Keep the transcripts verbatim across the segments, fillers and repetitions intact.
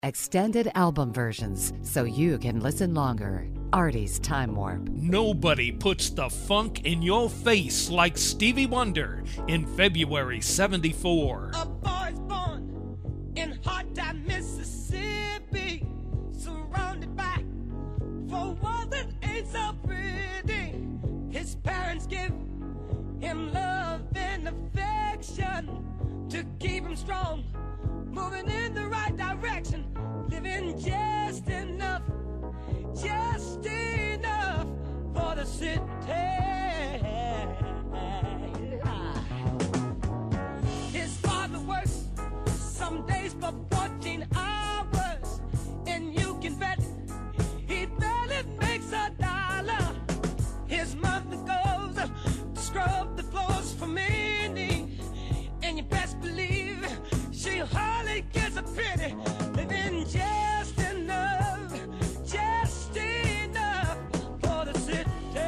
Extended album versions so you can listen longer. Artie's Time Warp. Nobody puts the funk in your face like Stevie Wonder in February seventy-four. A boy's born in hot time, Mississippi, surrounded by four walls that ain't so pretty. His parents give him love and affection to keep him strong, moving in the right direction, living just enough, just enough for the city. His father works some days for fourteen hours, and you can bet he barely makes a dollar. His mother goes to scrub the floors for many, and you best believe she hardly gets a penny, living just enough, just enough for the city.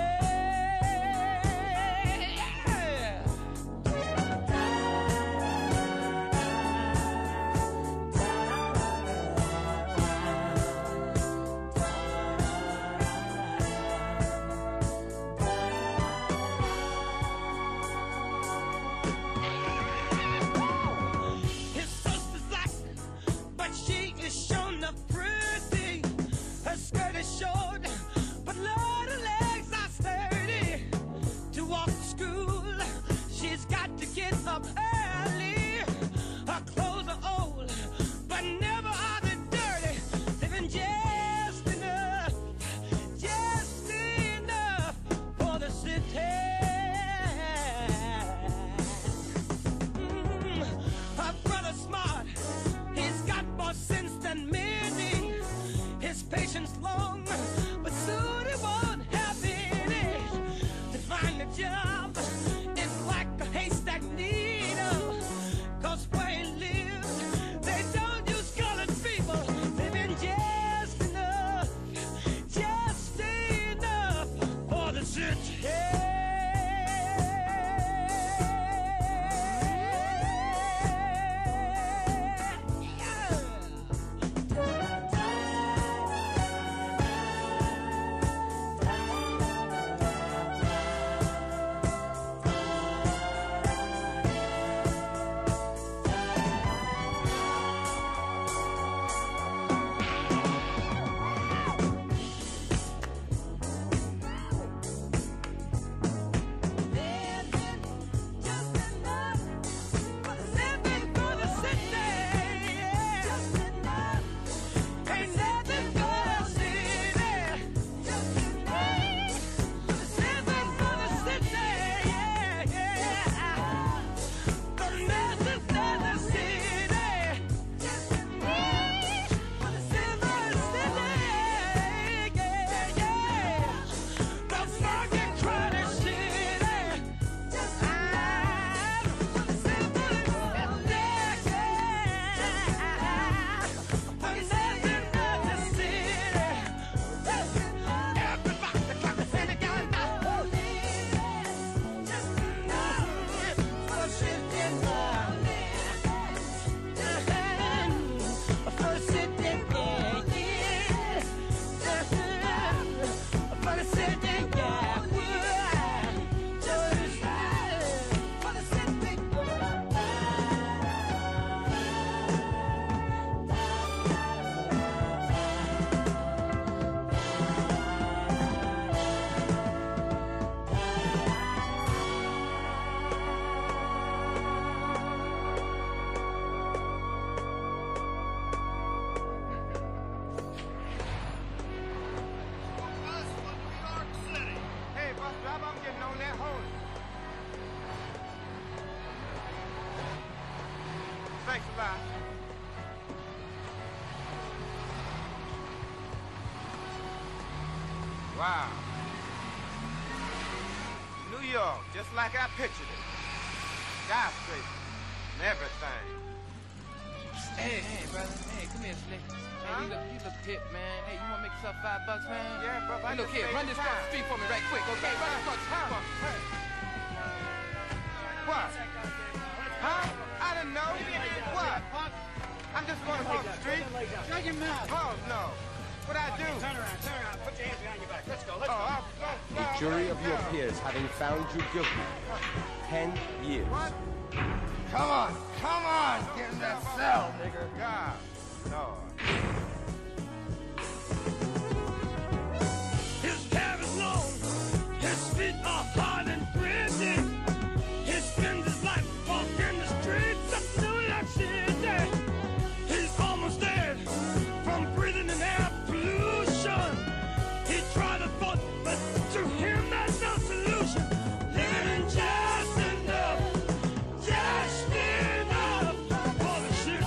His sister's black, but she is shown up pretty. Her skirt is short, but Lord, her legs are sturdy. To walk to school, she's got to get up early. Her clothes are old, but never are they dirty. Living just enough, just enough for the city. Mm, her brother's smart, he's got more sense than many. His patience long, but soon he won't have any. To find a job is like a haystack needle, 'cause where he lives, they don't use colored people. Living just enough, just enough for the city. Thanks a lot. Wow. New York, just like I pictured it. Skyscrapers and everything. Hey, hey, brother. Hey, come here, Slick. Hey, Huh? you look, you look hip, man. Hey, you wanna make yourself five bucks, man? Yeah, brother, I Hey, look just here, made run this across time. the street for me right quick, okay? Run this across the street for me. Hey. What? Huh? I didn't know. What? I'm just going across the street. Shut your mouth. Oh, no. What'd I do? Turn around, turn around. Put your hands behind your back. Let's go, let's Oh, go. I'll go. The jury of your peers having found you guilty. Ten years. What? Come on, come on. Get in that cell, nigga. God, Lord. His hair is long, his feet are hard and gritty. He spends his life walking the streets of New York City. He's almost dead from breathing in air pollution. He tried to vote, but to him there's no solution. Living just enough, just enough for the shit.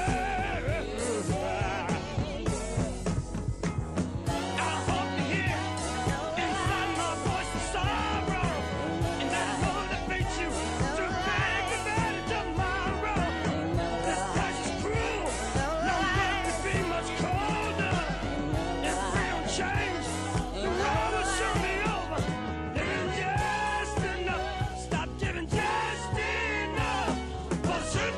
I hope you hear inside my voice the sorrow, and that motivates you to take advantage of tomorrow. This tax is cruel, no one could be much colder. If we don't change, the world will show me over. Living just enough, stop giving just enough for the shit.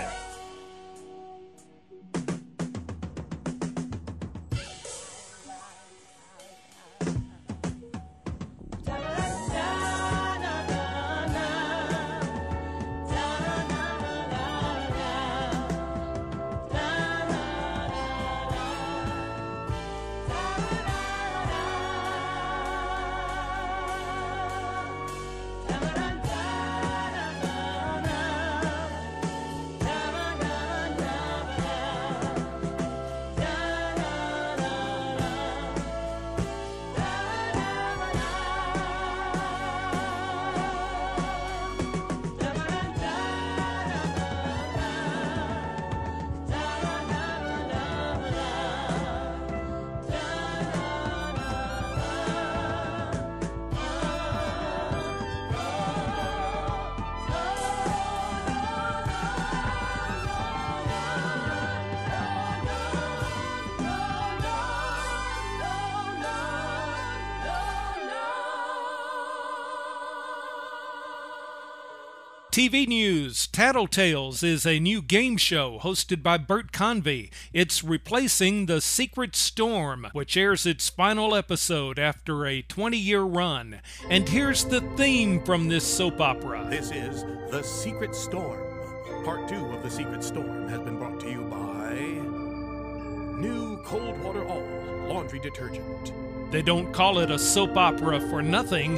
T V News, Tattletales is a new game show hosted by Bert Convey. It's replacing The Secret Storm, which airs its final episode after a twenty-year run. And here's the theme from this soap opera. This is The Secret Storm. Part two of The Secret Storm has been brought to you by New Cold Water All Laundry Detergent. They don't call it a soap opera for nothing.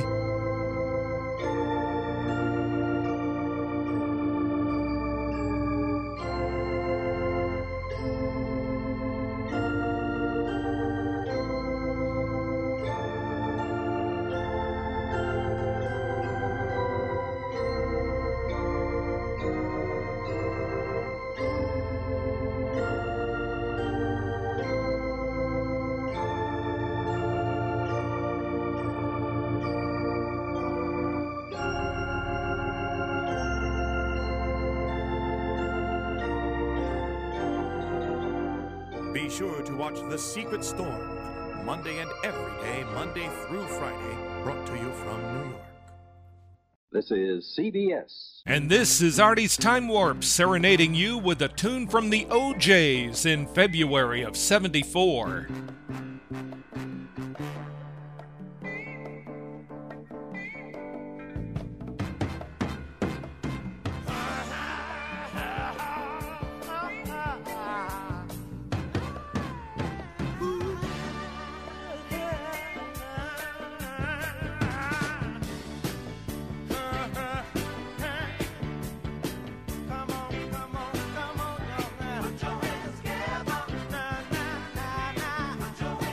Be sure to watch The Secret Storm, Monday and every day, Monday through Friday, brought to you from New York. This is C B S. And this is Artie's Time Warp, serenading you with a tune from the O Js in February of seventy-four. Put your hands together. Na, na, na, na.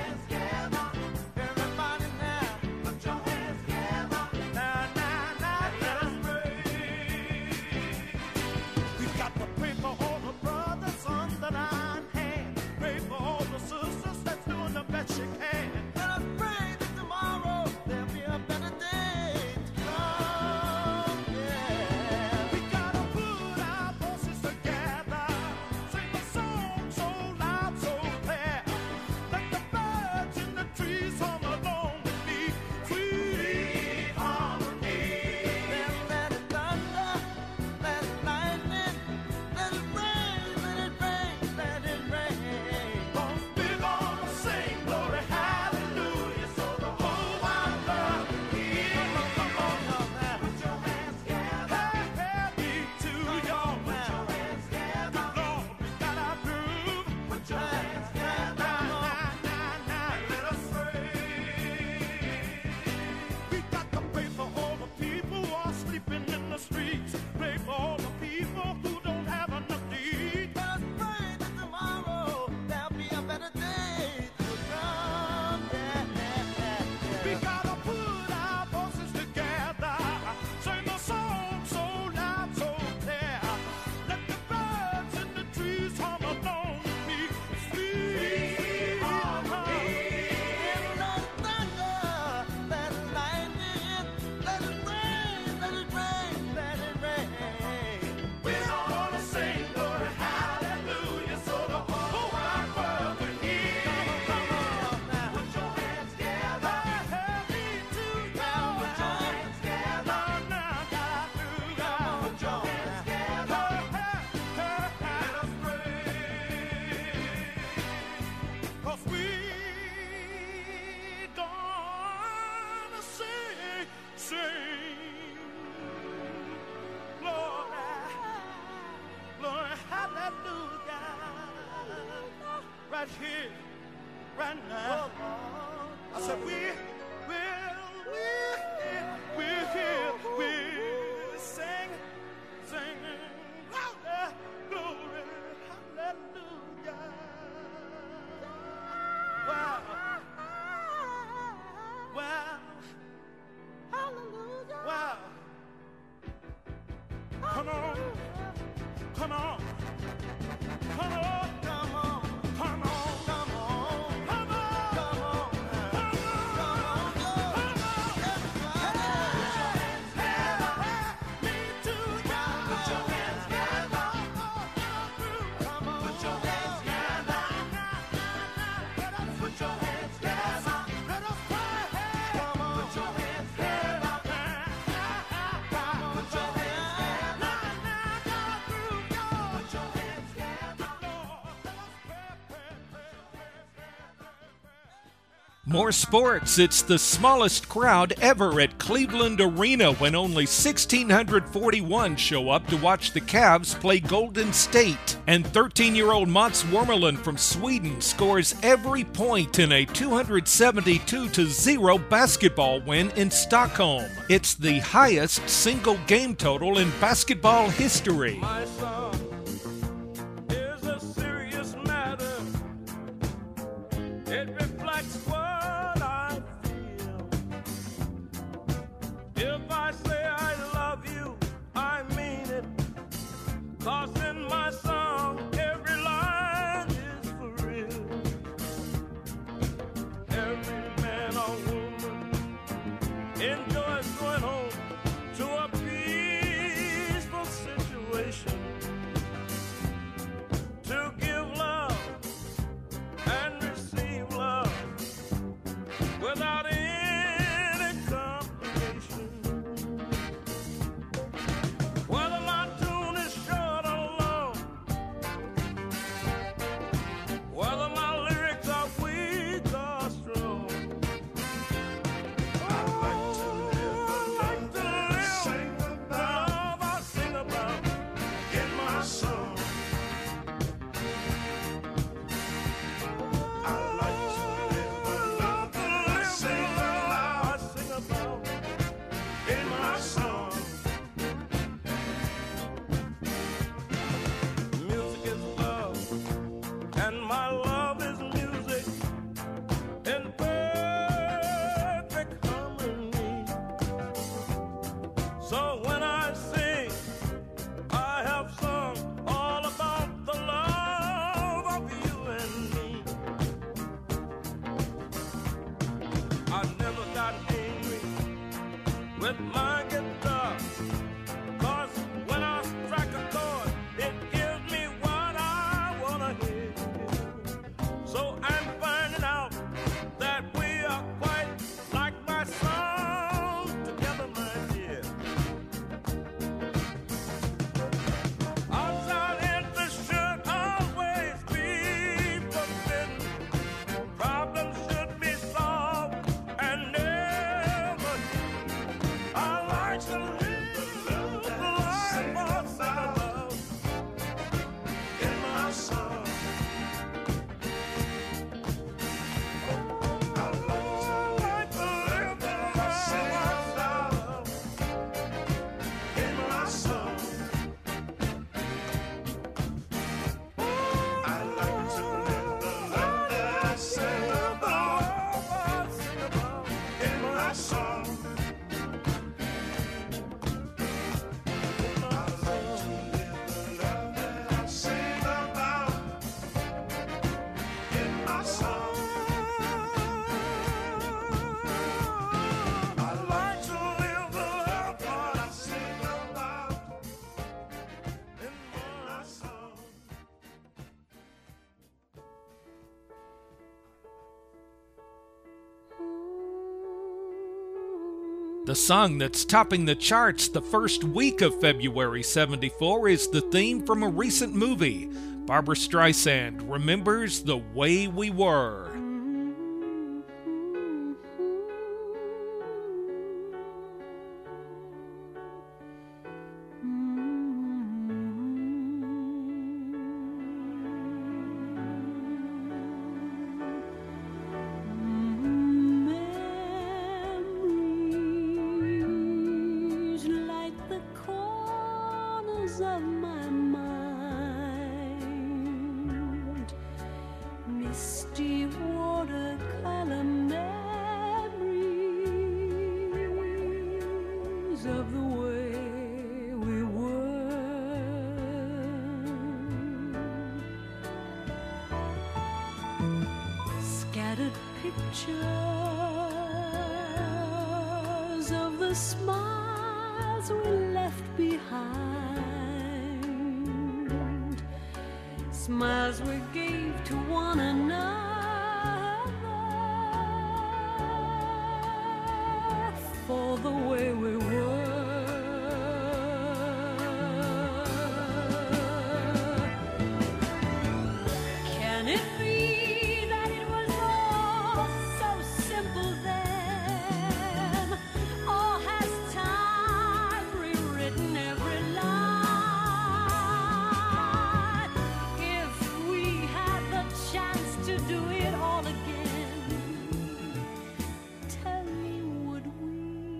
right here, right now. I said, we will, we're here, we're here, we're singing, singing, glory, glory, hallelujah. Wow, wow, hallelujah. Wow. Come on, come on, come on, come on, come on, come on, come on, come on, come on, come on, everybody. Me too, y'all. Put your hands together. Come on, put your hands together. Put your hands together. Let us play. Come on, put your hands together. Put your hands. More sports. It's the smallest crowd ever at Cleveland Arena when only one thousand six hundred forty-one show up to watch the Cavs play Golden State. And thirteen-year-old Mats Wormerlund from Sweden scores every point in a two hundred seventy-two to zero basketball win in Stockholm. It's the highest single game total in basketball history. My son is a serious matter. It reflects what I feel. If I say I love you, I mean it. 'Cause in my song, every line is for real. Every man or woman enjoys going home to a peaceful situation, to give love and receive love without any complication. Whether my tune is short or long, whether my lyrics are weak or strong, I like to live, I like to live, sing about, love I sing about in my song. I like to live, I love that I sing about, I sing about in my song. Music is love, and my love is music in perfect harmony. So when I sing, I have sung all about the love of you and me. I never got angry with my guitar, 'cause when I strike a chord, it gives me what I wanna hear. So I'm finding out that we are quite like my song together, my dear. Outside interest should always be forbidden. Problems should be solved and never hidden. I like to live the life of love in my song. I like to live the life of love in my song. I like to live the life that I sing about, in my song. I like to live the life that I sing about, in my song. I like to live the life that I sing about, in my song. The song that's topping the charts the first week of February seventy-four is the theme from a recent movie. Barbra Streisand remembers The Way We Were. misty watercolor memories of the way we were. Scattered pictures of the smiles we left behind, smiles we gave to one another for the way we were. Can it be that it was all so simple then? Or has time rewritten every line? If we had the chance to do it all again, tell me, would we?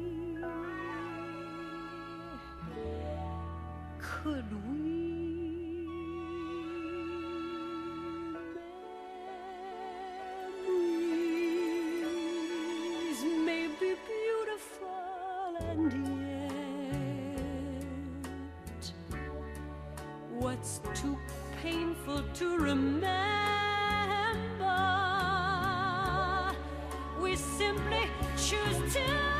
Could we? Memories may be beautiful, and yet what's too painful to remember, we simply choose to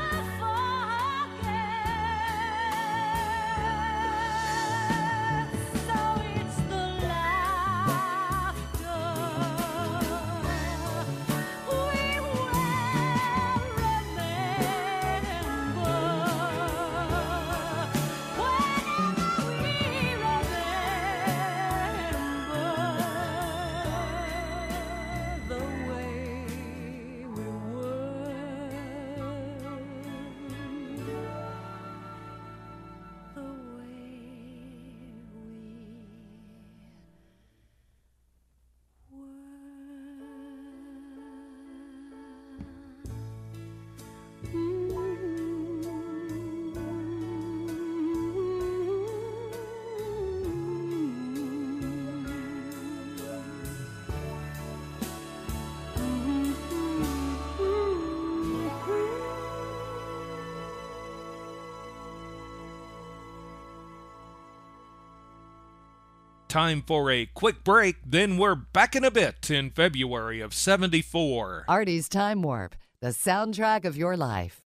forget. So it's the laughter we will remember whenever we remember the way we were, the way Time for a quick break, then we're back in a bit in February of seventy-four. Artie's Time Warp, the soundtrack of your life.